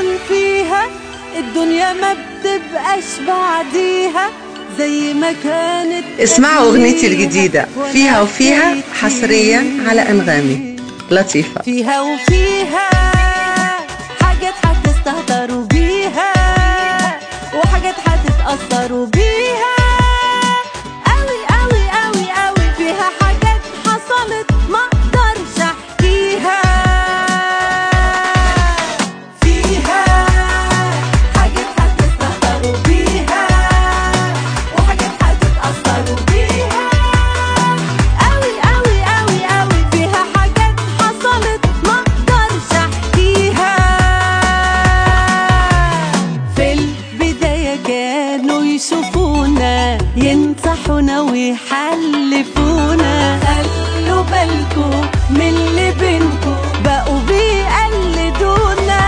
كان فيها الدنيا ما بتبقاش بعديها زي ما كانت. اسمعوا اغنيتي الجديدة فيها وفيها حصريا على أنغامي. لطيفة. فيها وفيها حاجات هتستهتروا بيها وحاجات هتتأثروا بيها قوي قوي قوي قوي. فيها حاجات حصلت ما اقدرش احكيها. فيها حاجات هتستهتروا بيها وحاجات هتتأثروا بيها قوي قوي قوي قوي. فيها حاجات حصلت ما اقدرش احكيها. في البداية كانوا يشوفونا ينصحونا ويحلفونا خلوا بالكوا من اللي بينكوا بقوا بيقلدونا.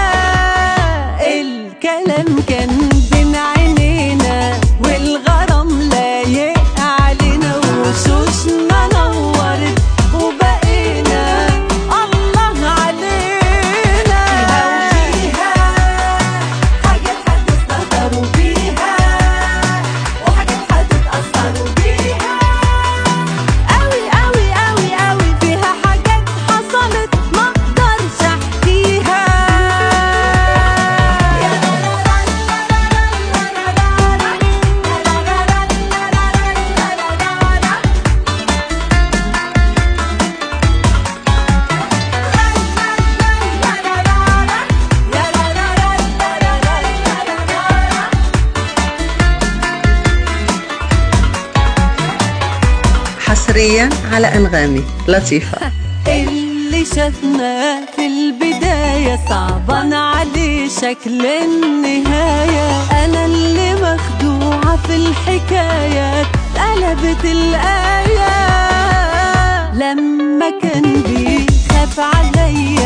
الكلام كان بين عينينا والغرام لايق علينا وشوشنا نورت وبقينا الله علينا. فيها حاجات هتستهتروا بيها وحاجات هتتأثروا بيها قوي قوي قوي قوي. فيها حاجات حصلت ما اقدرش احكيها. حصريا على أنغامي. لطيفة. اللي شافنا في البداية صعبان عليه شكل النهاية. أنا اللي مخدوعة في الحكاية قلبت الآية. لما كان بيخاف عليا